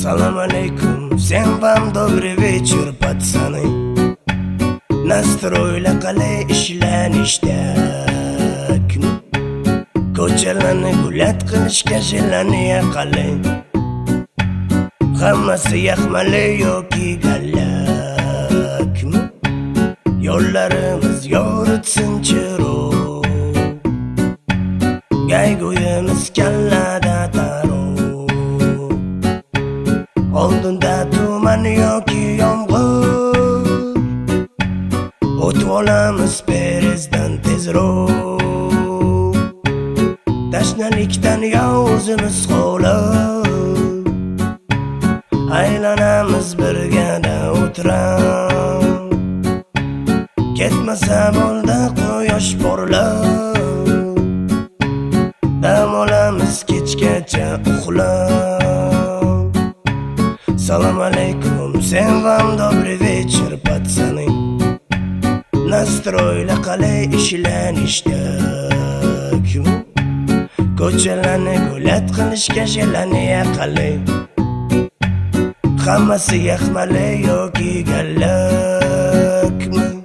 Салам алейкум, всем вам добрый вечер, пацаны. Настройla qalay ishlanishda ko'chalarni gulat qilishga jilaniya qalay. Hammasi yaxmali yoki gallakmi? Yo'llarimiz yoritsin chiroq, gayguyimiz kallada taroq. Oldinda tuman yoki yomg'ir, o'tib olamiz perezdan tezroq. Tashnalikdan yo o'zimiz qolib, aylanamiz birgada o'tirib. Ketmasa bo'ldi quyosh porlab, dam olamiz kechgacha uxlab. Салам алейкум, всем вам добрый вечер, пацаны. Настройla qalay ishlanishda ko'chalarni gulat qilishga jilaniya qalay. Hammasi yaxmali yoki gallakmi?